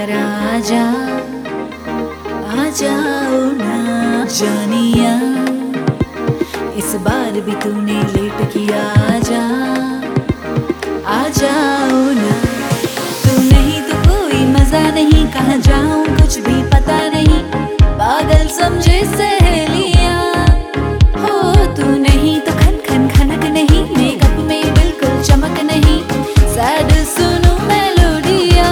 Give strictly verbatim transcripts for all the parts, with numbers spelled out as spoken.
कर आजा, आ जाओ ना जानिया, इस बार भी तूने लेट किया, आजा, आ जाओ ना। तू नहीं तो कोई मजा नहीं, कहाँ जाऊं कुछ भी पता नहीं, पागल समझे सहेलियां। हो तू नहीं तो खन खन खनक नहीं, मेकअप में बिल्कुल चमक नहीं, सैड सुनूं मेलोडिया।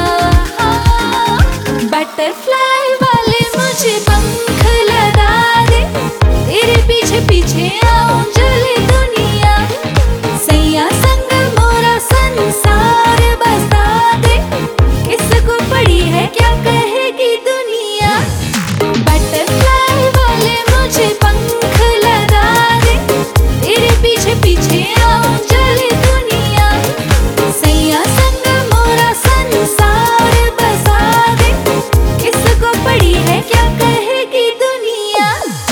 बटरफ्लाई वाले मुझे पंख लगा दे, तेरे पीछे पीछे आऊं चले दुनिया, सैया संग मोरा संसार बसा दे, किसको पड़ी है क्या कहेगी दुनिया। बटरफ्लाई वाले मुझे पंख लगा दे, तेरे पीछे पीछे आऊं चले दुनिया, सैया संग मोरा संसार बसा दे, किसको पड़ी है क्या कहेगी दुनिया।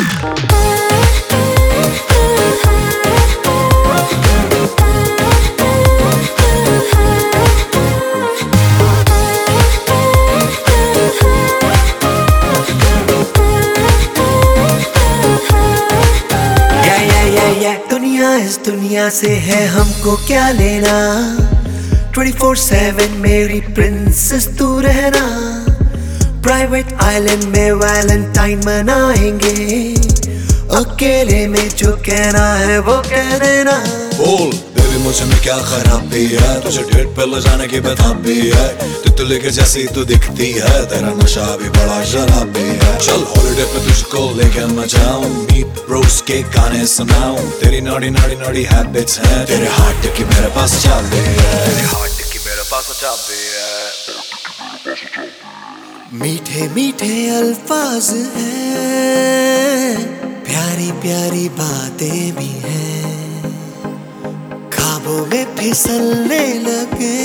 दुनिया इस दुनिया से है हमको क्या लेना, ट्वेंटी फोर सेवन मेरी प्रिंसेस तू रहना, प्राइवेट आइलैंड में वैलेंटाइन मनाएंगे, अकेले में जो कहना है वो कह देना। बोल बेबी मुझे में क्या खराबी है, तुझे डेट पे ले जाने की बताबी है, तितली के जैसी तू दिखती है, तेरा नशा भी बड़ा शराबी है। चल हॉलिडे पे तुझको लेके मैं जाऊं, मीट ब्रोस के गाने सुनाऊं, तेरी नाड़ी नाड़ी नाड़ी हैबिट्स हैं, तेरे हार्ट की मेरे पास चाबी है, तेरे हार्ट की मेरे पास चाबी है। मीठे मीठे अल्फाज हैं, प्यारी प्यारी बातें भी हैं, ख्वाबों में फिसलने लगे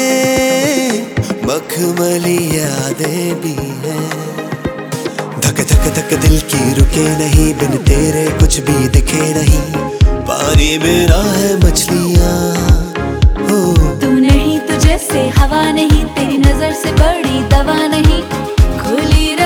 मखमली यादें भी हैं, धक धक धक दिल की रुके नहीं, बिन तेरे कुछ भी दिखे नहीं, पानी मेरा है मछलियाँ। हो तू नहीं तो जैसे हवा नहीं, तेरी नजर से बड़ी दवा नहीं, खुली